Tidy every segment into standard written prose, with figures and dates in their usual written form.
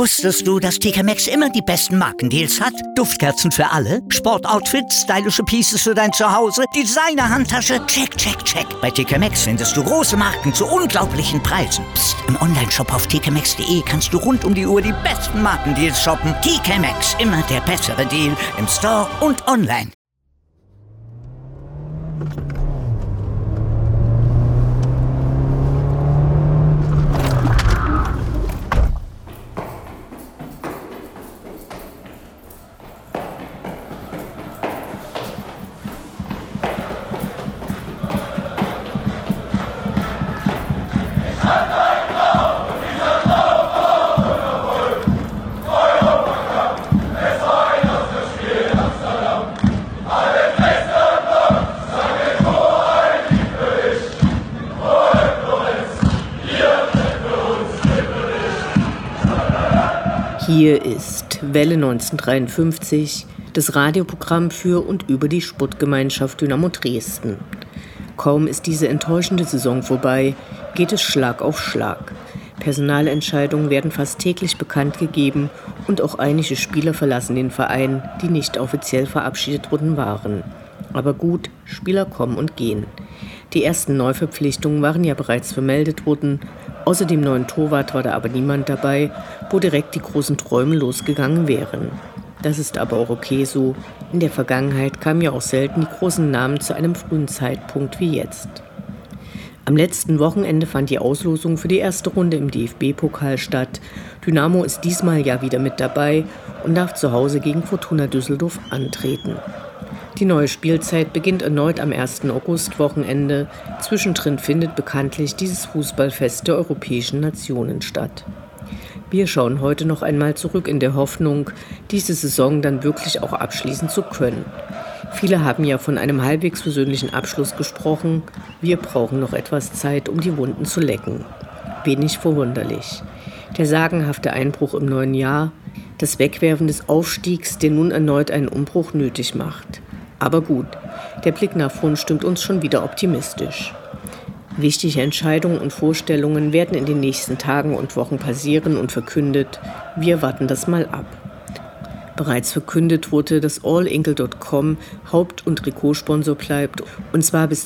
Wusstest du, dass TK Maxx immer die besten Markendeals hat? Duftkerzen für alle, Sportoutfits, stylische Pieces für dein Zuhause, Designer-Handtasche, check, check, check. Bei TK Maxx findest du große Marken zu unglaublichen Preisen. Psst. Im Onlineshop auf tkmaxx.de kannst du rund um die Uhr die besten Markendeals shoppen. TK Maxx, immer der bessere Deal im Store und online. Hier ist Welle 1953, das Radioprogramm für und über die Sportgemeinschaft Dynamo Dresden. Kaum ist diese enttäuschende Saison vorbei, geht es Schlag auf Schlag. Personalentscheidungen werden fast täglich bekannt gegeben und auch einige Spieler verlassen den Verein, die nicht offiziell verabschiedet worden waren. Aber gut, Spieler kommen und gehen. Die ersten Neuverpflichtungen waren ja bereits vermeldet worden. Außer dem neuen Torwart war da aber niemand dabei, wo direkt die großen Träume losgegangen wären. Das ist aber auch okay so. In der Vergangenheit kamen ja auch selten die großen Namen zu einem frühen Zeitpunkt wie jetzt. Am letzten Wochenende fand die Auslosung für die erste Runde im DFB-Pokal statt. Dynamo ist diesmal ja wieder mit dabei und darf zu Hause gegen Fortuna Düsseldorf antreten. Die neue Spielzeit beginnt erneut am 1. August-Wochenende. Zwischendrin findet bekanntlich dieses Fußballfest der europäischen Nationen statt. Wir schauen heute noch einmal zurück in der Hoffnung, diese Saison dann wirklich auch abschließen zu können. Viele haben ja von einem halbwegs versöhnlichen Abschluss gesprochen. Wir brauchen noch etwas Zeit, um die Wunden zu lecken. Wenig verwunderlich. Der sagenhafte Einbruch im neuen Jahr, das Wegwerfen des Aufstiegs, der nun erneut einen Umbruch nötig macht. Aber gut, der Blick nach vorn stimmt uns schon wieder optimistisch. Wichtige Entscheidungen und Vorstellungen werden in den nächsten Tagen und Wochen passieren und verkündet. Wir warten das mal ab. Bereits verkündet wurde, dass allinkle.com Haupt- und Trikotsponsor bleibt, und zwar bis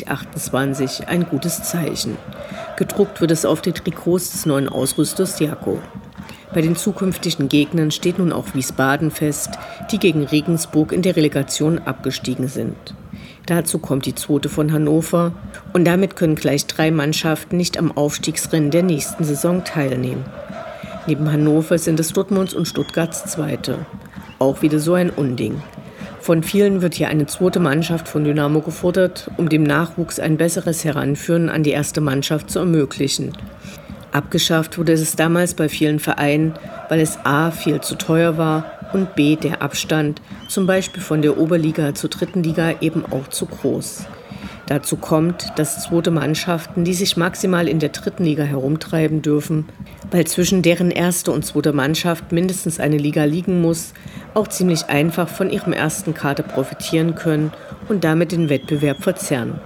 2028, ein gutes Zeichen. Gedruckt wird es auf die Trikots des neuen Ausrüsters Jaco. Bei den zukünftigen Gegnern steht nun auch Wiesbaden fest, die gegen Regensburg in der Relegation abgestiegen sind. Dazu kommt die zweite von Hannover und damit können gleich 3 Mannschaften nicht am Aufstiegsrennen der nächsten Saison teilnehmen. Neben Hannover sind es Dortmunds und Stuttgarts Zweite. Auch wieder so ein Unding. Von vielen wird hier eine zweite Mannschaft von Dynamo gefordert, um dem Nachwuchs ein besseres Heranführen an die erste Mannschaft zu ermöglichen. Abgeschafft wurde es damals bei vielen Vereinen, weil es a. viel zu teuer war und b. der Abstand, zum Beispiel von der Oberliga zur dritten Liga, eben auch zu groß. Dazu kommt, dass zweite Mannschaften, die sich maximal in der dritten Liga herumtreiben dürfen, weil zwischen deren erste und zweite Mannschaft mindestens eine Liga liegen muss, auch ziemlich einfach von ihrem ersten Kader profitieren können und damit den Wettbewerb verzerren.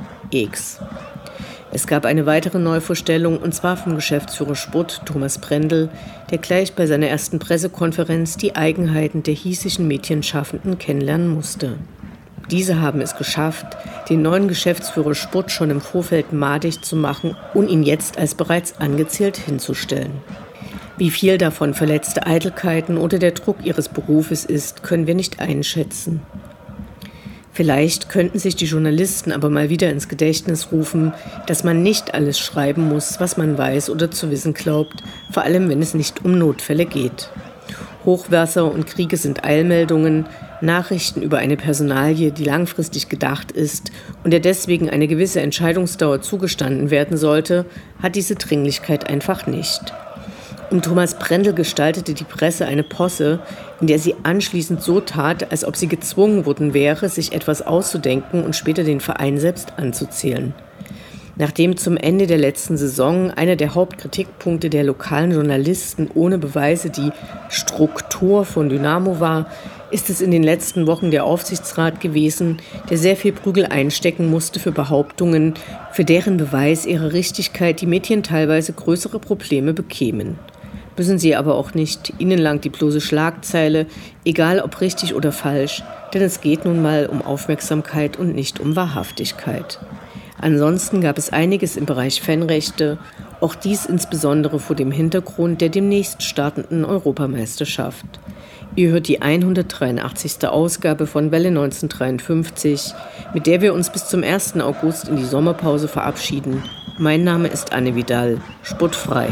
Es gab eine weitere Neuvorstellung, und zwar vom Geschäftsführer Sport Thomas Brendel, der gleich bei seiner ersten Pressekonferenz die Eigenheiten der hiesigen Medienschaffenden kennenlernen musste. Diese haben es geschafft, den neuen Geschäftsführer Sport schon im Vorfeld madig zu machen und ihn jetzt als bereits angezählt hinzustellen. Wie viel davon verletzte Eitelkeiten oder der Druck ihres Berufes ist, können wir nicht einschätzen. Vielleicht könnten sich die Journalisten aber mal wieder ins Gedächtnis rufen, dass man nicht alles schreiben muss, was man weiß oder zu wissen glaubt, vor allem wenn es nicht um Notfälle geht. Hochwasser und Kriege sind Eilmeldungen, Nachrichten über eine Personalie, die langfristig gedacht ist und der deswegen eine gewisse Entscheidungsdauer zugestanden werden sollte, hat diese Dringlichkeit einfach nicht. Um Thomas Brendel gestaltete die Presse eine Posse, in der sie anschließend so tat, als ob sie gezwungen worden wäre, sich etwas auszudenken und später den Verein selbst anzuzählen. Nachdem zum Ende der letzten Saison einer der Hauptkritikpunkte der lokalen Journalisten ohne Beweise die Struktur von Dynamo war, ist es in den letzten Wochen der Aufsichtsrat gewesen, der sehr viel Prügel einstecken musste für Behauptungen, für deren Beweis ihre Richtigkeit die Medien teilweise größere Probleme bekämen. Müssen Sie aber auch nicht. Ihnen langt die bloße Schlagzeile, egal ob richtig oder falsch, denn es geht nun mal um Aufmerksamkeit und nicht um Wahrhaftigkeit. Ansonsten gab es einiges im Bereich Fanrechte, auch dies insbesondere vor dem Hintergrund der demnächst startenden Europameisterschaft. Ihr hört die 183. Ausgabe von Welle 1953, mit der wir uns bis zum 1. August in die Sommerpause verabschieden. Mein Name ist Anne Vidal, spottfrei.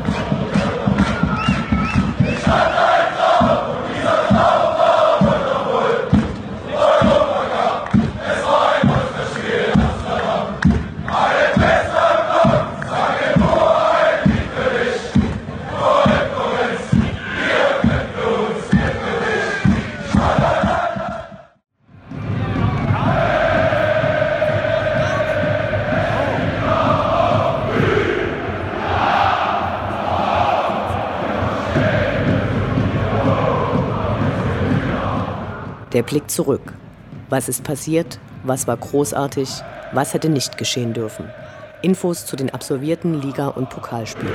Der Blick zurück. Was ist passiert? Was war großartig? Was hätte nicht geschehen dürfen? Infos zu den absolvierten Liga- und Pokalspielen.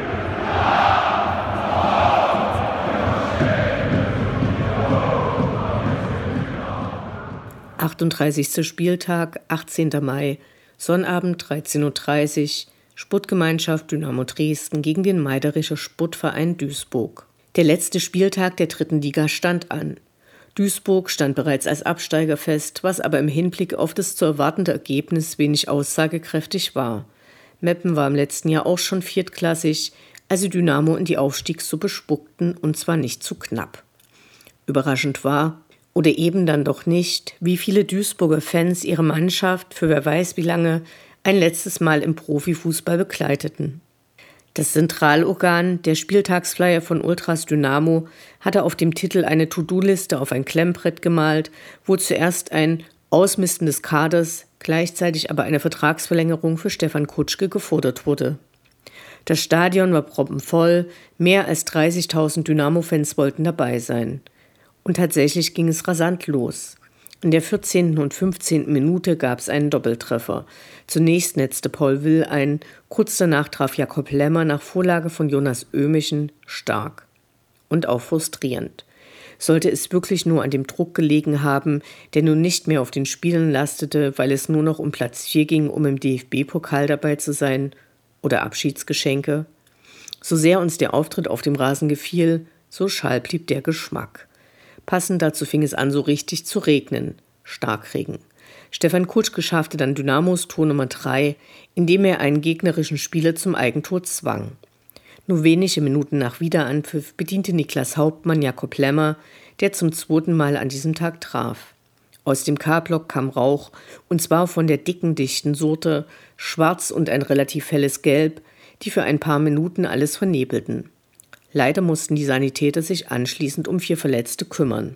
»38. Spieltag, 18. Mai, Sonnabend 13:30 Uhr, Sportgemeinschaft Dynamo Dresden gegen den Meiderischer Sportverein Duisburg. Der letzte Spieltag der 3. Liga stand an. Duisburg stand bereits als Absteiger fest, was aber im Hinblick auf das zu erwartende Ergebnis wenig aussagekräftig war. Meppen war im letzten Jahr auch schon viertklassig, als sie Dynamo in die Aufstiegssuppe spuckten, und zwar nicht zu knapp. Überraschend war, oder eben dann doch nicht, wie viele Duisburger Fans ihre Mannschaft für wer weiß wie lange ein letztes Mal im Profifußball begleiteten. Das Zentralorgan, der Spieltagsflyer von Ultras Dynamo, hatte auf dem Titel eine To-Do-Liste auf ein Klemmbrett gemalt, wo zuerst ein Ausmisten des Kaders, gleichzeitig aber eine Vertragsverlängerung für Stefan Kutschke gefordert wurde. Das Stadion war proppenvoll, mehr als 30.000 Dynamo-Fans wollten dabei sein. Und tatsächlich ging es rasant los. In der 14. und 15. Minute gab es einen Doppeltreffer. Zunächst netzte Paul Will ein, kurz danach traf Jakob Lemmer nach Vorlage von Jonas Ömichen stark. Und auch frustrierend. Sollte es wirklich nur an dem Druck gelegen haben, der nun nicht mehr auf den Spielen lastete, weil es nur noch um Platz 4 ging, um im DFB-Pokal dabei zu sein? Oder Abschiedsgeschenke? So sehr uns der Auftritt auf dem Rasen gefiel, so schal blieb der Geschmack. Passend dazu fing es an, so richtig zu regnen. Starkregen. Stefan Kutschke schaffte dann Dynamos Tor Nummer 3, indem er einen gegnerischen Spieler zum Eigentor zwang. Nur wenige Minuten nach Wiederanpfiff bediente Niklas Hauptmann Jakob Lemmer, der zum 2. Mal an diesem Tag traf. Aus dem K-Block kam Rauch, und zwar von der dicken, dichten Sorte, schwarz und ein relativ helles Gelb, die für ein paar Minuten alles vernebelten. Leider mussten die Sanitäter sich anschließend um 4 Verletzte kümmern.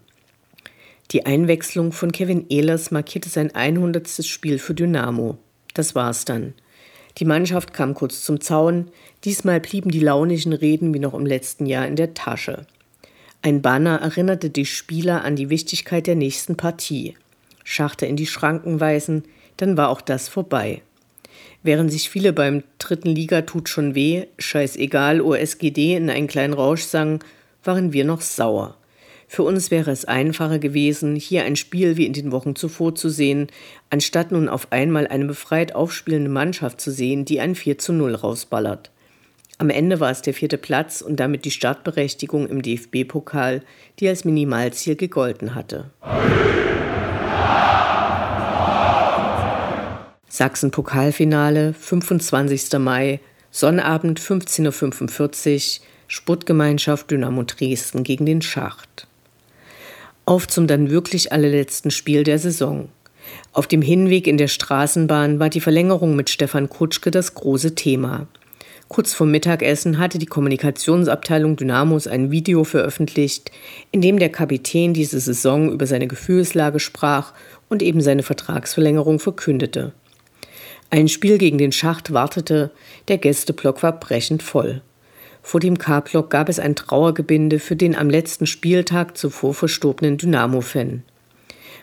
Die Einwechslung von Kevin Ehlers markierte sein 100. Spiel für Dynamo. Das war's dann. Die Mannschaft kam kurz zum Zaun, diesmal blieben die launischen Reden wie noch im letzten Jahr in der Tasche. Ein Banner erinnerte die Spieler an die Wichtigkeit der nächsten Partie. Schachte in die Schranken weisen, dann war auch das vorbei. Während sich viele beim 3. Liga tut schon weh, scheißegal, OSGD in einen kleinen Rausch sangen, waren wir noch sauer. Für uns wäre es einfacher gewesen, hier ein Spiel wie in den Wochen zuvor zu sehen, anstatt nun auf einmal eine befreit aufspielende Mannschaft zu sehen, die ein 4:0 rausballert. Am Ende war es der 4. Platz und damit die Startberechtigung im DFB-Pokal, die als Minimalziel gegolten hatte. Sachsen-Pokalfinale, 25. Mai, Sonnabend 15:45 Uhr, Sportgemeinschaft Dynamo Dresden gegen den Schacht. Auf zum dann wirklich allerletzten Spiel der Saison. Auf dem Hinweg in der Straßenbahn war die Verlängerung mit Stefan Kutschke das große Thema. Kurz vor Mittagessen hatte die Kommunikationsabteilung Dynamos ein Video veröffentlicht, in dem der Kapitän diese Saison über seine Gefühlslage sprach und eben seine Vertragsverlängerung verkündete. Ein Spiel gegen den Schacht wartete, der Gästeblock war brechend voll. Vor dem K-Block gab es ein Trauergebinde für den am letzten Spieltag zuvor verstorbenen Dynamo-Fan.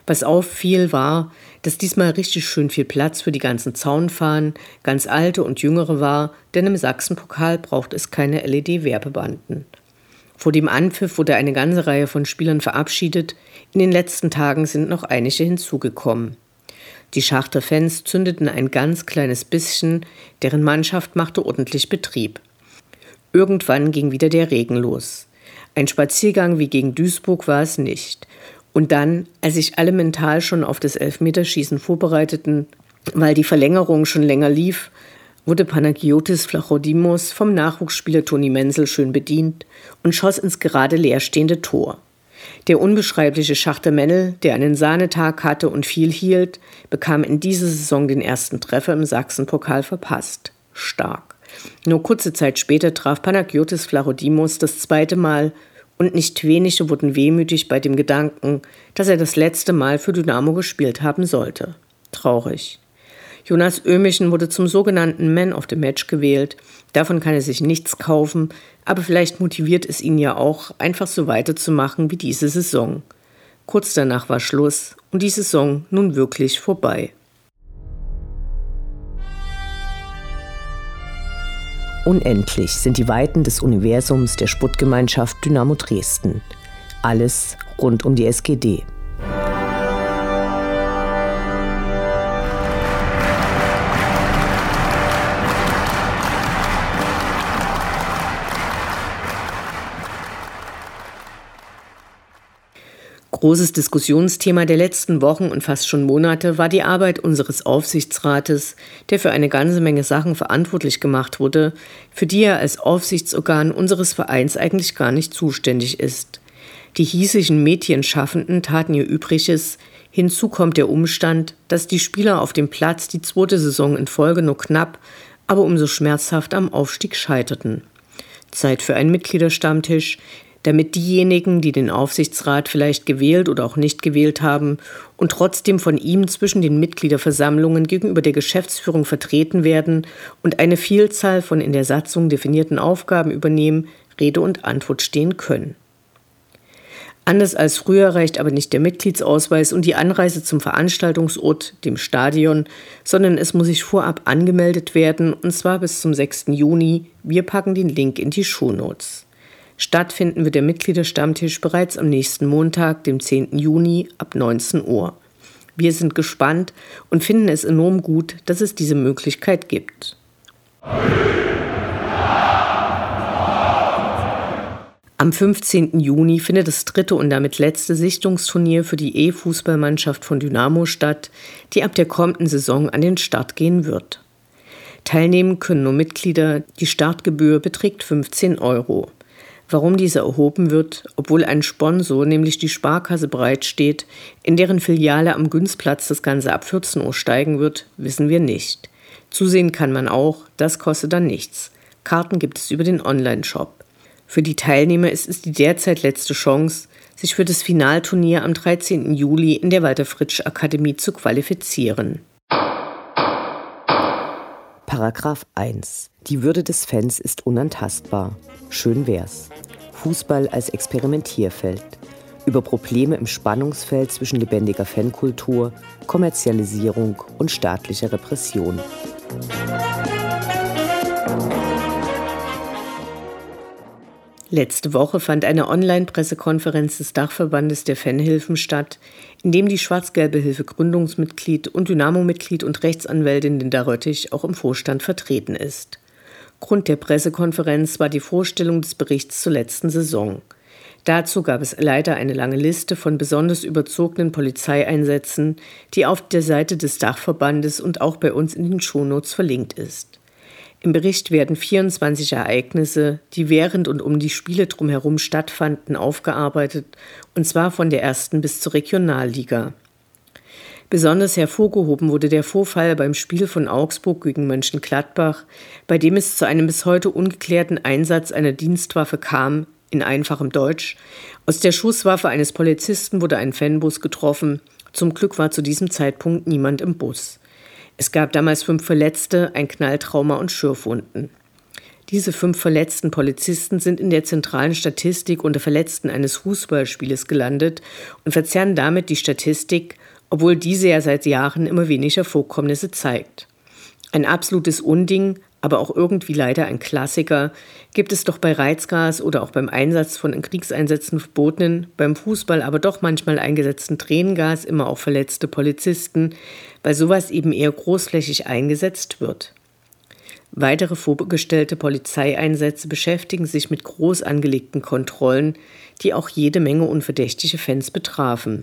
Was auffiel war, dass diesmal richtig schön viel Platz für die ganzen Zaunfahnen, ganz alte und jüngere war, denn im Sachsenpokal braucht es keine LED-Werbebanden. Vor dem Anpfiff wurde eine ganze Reihe von Spielern verabschiedet, in den letzten Tagen sind noch einige hinzugekommen. Die Schachter Fans zündeten ein ganz kleines bisschen, deren Mannschaft machte ordentlich Betrieb. Irgendwann ging wieder der Regen los. Ein Spaziergang wie gegen Duisburg war es nicht. Und dann, als sich alle mental schon auf das Elfmeterschießen vorbereiteten, weil die Verlängerung schon länger lief, wurde Panagiotis Flachodimos vom Nachwuchsspieler Toni Menzel schön bedient und schoss ins gerade leerstehende Tor. Der unbeschreibliche Schachter Mennel, der einen Sahnetag hatte und viel hielt, bekam in dieser Saison den ersten Treffer im Sachsenpokal verpasst. Stark. Nur kurze Zeit später traf Panagiotis Flachodimos das zweite Mal und nicht wenige wurden wehmütig bei dem Gedanken, dass er das letzte Mal für Dynamo gespielt haben sollte. Traurig. Jonas Ömichen wurde zum sogenannten Man of the Match gewählt. Davon kann er sich nichts kaufen, aber vielleicht motiviert es ihn ja auch, einfach so weiterzumachen wie diese Saison. Kurz danach war Schluss und die Saison nun wirklich vorbei. Unendlich sind die Weiten des Universums der Sportgemeinschaft Dynamo Dresden. Alles rund um die SGD. Großes Diskussionsthema der letzten Wochen und fast schon Monate war die Arbeit unseres Aufsichtsrates, der für eine ganze Menge Sachen verantwortlich gemacht wurde, für die er als Aufsichtsorgan unseres Vereins eigentlich gar nicht zuständig ist. Die hiesigen Medienschaffenden taten ihr Übriges, hinzu kommt der Umstand, dass die Spieler auf dem Platz die zweite Saison in Folge nur knapp, aber umso schmerzhaft am Aufstieg scheiterten. Zeit für einen Mitgliederstammtisch, damit diejenigen, die den Aufsichtsrat vielleicht gewählt oder auch nicht gewählt haben und trotzdem von ihm zwischen den Mitgliederversammlungen gegenüber der Geschäftsführung vertreten werden und eine Vielzahl von in der Satzung definierten Aufgaben übernehmen, Rede und Antwort stehen können. Anders als früher reicht aber nicht der Mitgliedsausweis und die Anreise zum Veranstaltungsort, dem Stadion, sondern es muss sich vorab angemeldet werden, und zwar bis zum 6. Juni. Wir packen den Link in die Shownotes. Stattfinden wird der Mitgliederstammtisch bereits am nächsten Montag, dem 10. Juni, ab 19 Uhr. Wir sind gespannt und finden es enorm gut, dass es diese Möglichkeit gibt. Am 15. Juni findet das dritte und damit letzte Sichtungsturnier für die E-Fußballmannschaft von Dynamo statt, die ab der kommenden Saison an den Start gehen wird. Teilnehmen können nur Mitglieder, die Startgebühr beträgt 15 €. Warum diese erhoben wird, obwohl ein Sponsor, nämlich die Sparkasse, bereitsteht, in deren Filiale am Günstplatz das Ganze ab 14 Uhr steigen wird, wissen wir nicht. Zusehen kann man auch, das kostet dann nichts. Karten gibt es über den Online-Shop. Für die Teilnehmer ist es die derzeit letzte Chance, sich für das Finalturnier am 13. Juli in der Walter-Fritsch-Akademie zu qualifizieren. Paragraph 1. Die Würde des Fans ist unantastbar. Schön wär's. Fußball als Experimentierfeld. Über Probleme im Spannungsfeld zwischen lebendiger Fankultur, Kommerzialisierung und staatlicher Repression. Letzte Woche fand eine Online-Pressekonferenz des Dachverbandes der Fanhilfen statt, in dem die Schwarz-Gelbe Hilfe Gründungsmitglied und Dynamo-Mitglied und Rechtsanwältin Linda Röttich auch im Vorstand vertreten ist. Grund der Pressekonferenz war die Vorstellung des Berichts zur letzten Saison. Dazu gab es leider eine lange Liste von besonders überzogenen Polizeieinsätzen, die auf der Seite des Dachverbandes und auch bei uns in den Shownotes verlinkt ist. Im Bericht werden 24 Ereignisse, die während und um die Spiele drumherum stattfanden, aufgearbeitet, und zwar von der ersten bis zur Regionalliga. Besonders hervorgehoben wurde der Vorfall beim Spiel von Augsburg gegen Mönchengladbach, bei dem es zu einem bis heute ungeklärten Einsatz einer Dienstwaffe kam, in einfachem Deutsch. Aus der Schusswaffe eines Polizisten wurde ein Fanbus getroffen. Zum Glück war zu diesem Zeitpunkt niemand im Bus. Es gab damals 5 Verletzte, ein Knalltrauma und Schürfwunden. Diese 5 verletzten Polizisten sind in der zentralen Statistik unter Verletzten eines Fußballspieles gelandet und verzerren damit die Statistik, obwohl diese ja seit Jahren immer weniger Vorkommnisse zeigt. Ein absolutes Unding, aber auch irgendwie leider ein Klassiker, gibt es doch bei Reizgas oder auch beim Einsatz von in Kriegseinsätzen verbotenen, beim Fußball aber doch manchmal eingesetzten Tränengas immer auch verletzte Polizisten, weil sowas eben eher großflächig eingesetzt wird. Weitere vorgestellte Polizeieinsätze beschäftigen sich mit groß angelegten Kontrollen, die auch jede Menge unverdächtige Fans betrafen.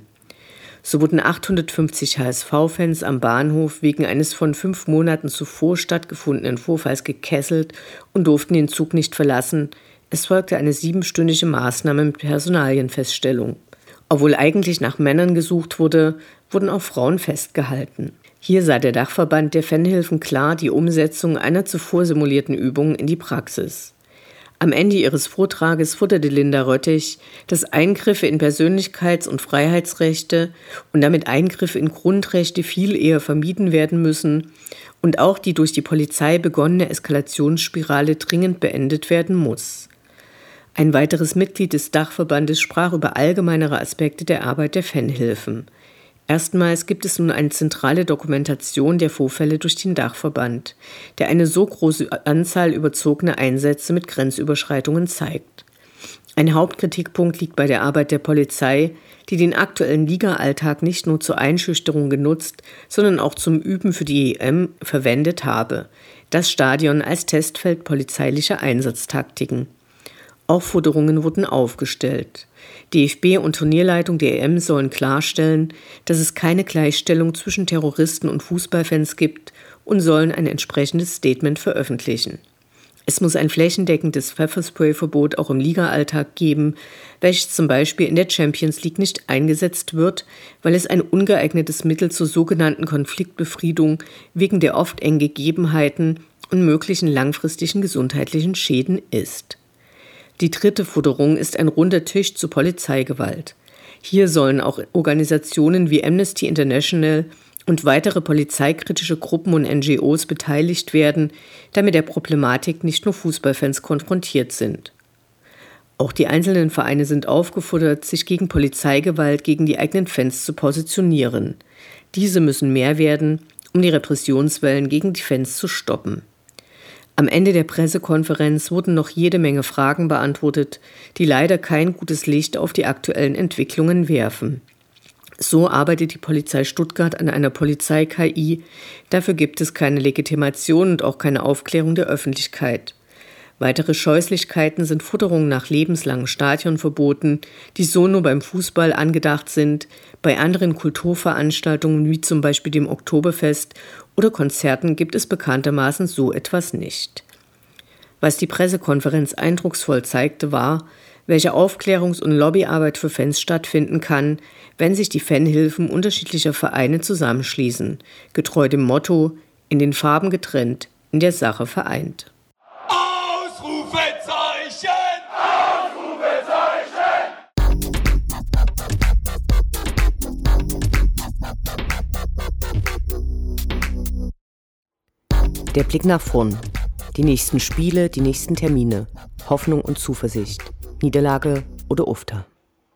So wurden 850 HSV-Fans am Bahnhof wegen eines von 5 Monaten zuvor stattgefundenen Vorfalls gekesselt und durften den Zug nicht verlassen. Es folgte eine 7-stündige Maßnahme mit Personalienfeststellung. Obwohl eigentlich nach Männern gesucht wurde, wurden auch Frauen festgehalten. Hier sah der Dachverband der Fanhilfen klar die Umsetzung einer zuvor simulierten Übung in die Praxis. Am Ende ihres Vortrages forderte Linda Röttich, dass Eingriffe in Persönlichkeits- und Freiheitsrechte und damit Eingriffe in Grundrechte viel eher vermieden werden müssen und auch die durch die Polizei begonnene Eskalationsspirale dringend beendet werden muss. Ein weiteres Mitglied des Dachverbandes sprach über allgemeinere Aspekte der Arbeit der Fanhilfen. Erstmals gibt es nun eine zentrale Dokumentation der Vorfälle durch den Dachverband, der eine so große Anzahl überzogener Einsätze mit Grenzüberschreitungen zeigt. Ein Hauptkritikpunkt liegt bei der Arbeit der Polizei, die den aktuellen Liga-Alltag nicht nur zur Einschüchterung genutzt, sondern auch zum Üben für die EM verwendet habe. Das Stadion als Testfeld polizeilicher Einsatztaktiken. Auch Forderungen wurden aufgestellt. DFB und Turnierleitung der EM sollen klarstellen, dass es keine Gleichstellung zwischen Terroristen und Fußballfans gibt und sollen ein entsprechendes Statement veröffentlichen. Es muss ein flächendeckendes Pfefferspray-Verbot auch im Liga-Alltag geben, welches zum Beispiel in der Champions League nicht eingesetzt wird, weil es ein ungeeignetes Mittel zur sogenannten Konfliktbefriedung wegen der oft engen Gegebenheiten und möglichen langfristigen gesundheitlichen Schäden ist. Die dritte Forderung ist ein runder Tisch zur Polizeigewalt. Hier sollen auch Organisationen wie Amnesty International und weitere polizeikritische Gruppen und NGOs beteiligt werden, da mit der Problematik nicht nur Fußballfans konfrontiert sind. Auch die einzelnen Vereine sind aufgefordert, sich gegen Polizeigewalt gegen die eigenen Fans zu positionieren. Diese müssen mehr werden, um die Repressionswellen gegen die Fans zu stoppen. Am Ende der Pressekonferenz wurden noch jede Menge Fragen beantwortet, die leider kein gutes Licht auf die aktuellen Entwicklungen werfen. So arbeitet die Polizei Stuttgart an einer Polizei-KI. Dafür gibt es keine Legitimation und auch keine Aufklärung der Öffentlichkeit. Weitere Scheußlichkeiten sind Forderungen nach lebenslangen Stadionverboten, die so nur beim Fußball angedacht sind, bei anderen Kulturveranstaltungen wie zum Beispiel dem Oktoberfest oder Konzerten gibt es bekanntermaßen so etwas nicht. Was die Pressekonferenz eindrucksvoll zeigte, war, welche Aufklärungs- und Lobbyarbeit für Fans stattfinden kann, wenn sich die Fanhilfen unterschiedlicher Vereine zusammenschließen, getreu dem Motto: in den Farben getrennt, in der Sache vereint. Ausrufezeichen! Der Blick nach vorn. Die nächsten Spiele, die nächsten Termine. Hoffnung und Zuversicht. Niederlage oder Ufter.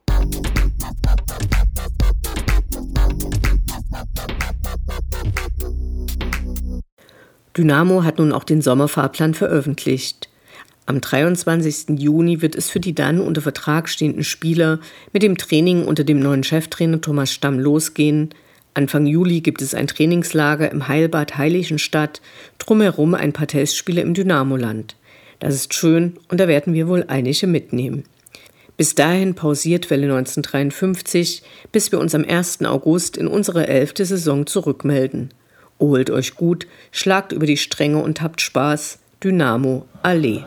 Dynamo hat nun auch den Sommerfahrplan veröffentlicht. Am 23. Juni wird es für die dann unter Vertrag stehenden Spieler mit dem Training unter dem neuen Cheftrainer Thomas Stamm losgehen. Anfang Juli gibt es ein Trainingslager im Heilbad Heiligenstadt, drumherum ein paar Testspiele im Dynamoland. Das ist schön und da werden wir wohl einige mitnehmen. Bis dahin pausiert Welle 1953, bis wir uns am 1. August in unsere 11. Saison zurückmelden. Holt euch gut, schlagt über die Stränge und habt Spaß. Dynamo, Allee.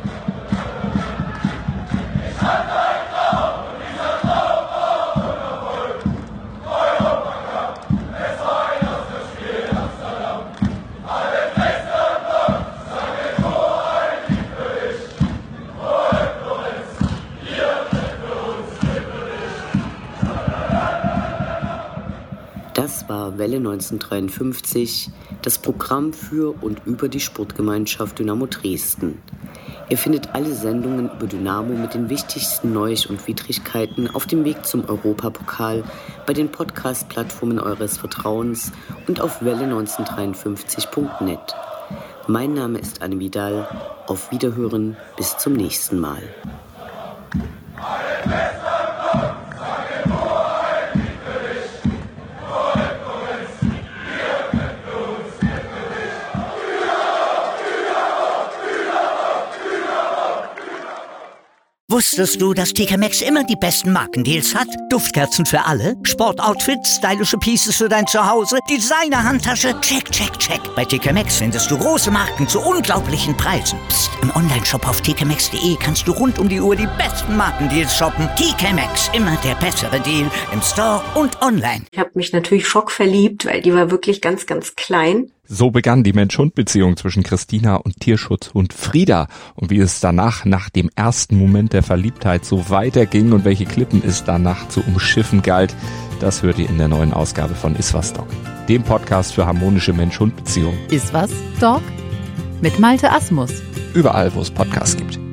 Das war Welle 1953, das Programm für und über die Sportgemeinschaft Dynamo Dresden. Ihr findet alle Sendungen über Dynamo mit den wichtigsten Neuigkeiten und Widrigkeiten auf dem Weg zum Europapokal bei den Podcast-Plattformen eures Vertrauens und auf welle1953.net. Mein Name ist Anne Vidal. Auf Wiederhören, bis zum nächsten Mal. Wusstest du, dass TK Maxx immer die besten Markendeals hat? Duftkerzen für alle, Sportoutfits, stylische Pieces für dein Zuhause, Designer-Handtasche, check, check, check. Bei TK Maxx findest du große Marken zu unglaublichen Preisen. Psst. Im Onlineshop auf tkmaxx.de kannst du rund um die Uhr die besten Markendeals shoppen. TK Maxx, immer der bessere Deal im Store und online. Ich habe mich natürlich schockverliebt, weil die war wirklich ganz, ganz klein. So begann die Mensch-Hund-Beziehung zwischen Christina und Tierschutzhund Frieda. Und wie es danach, nach dem ersten Moment der Verliebtheit, so weiterging und welche Klippen es danach zu umschiffen galt, das hört ihr in der neuen Ausgabe von Iswas Dog, dem Podcast für harmonische Mensch-Hund-Beziehungen. Iswas Dog mit Malte Asmus. Überall, wo es Podcasts gibt.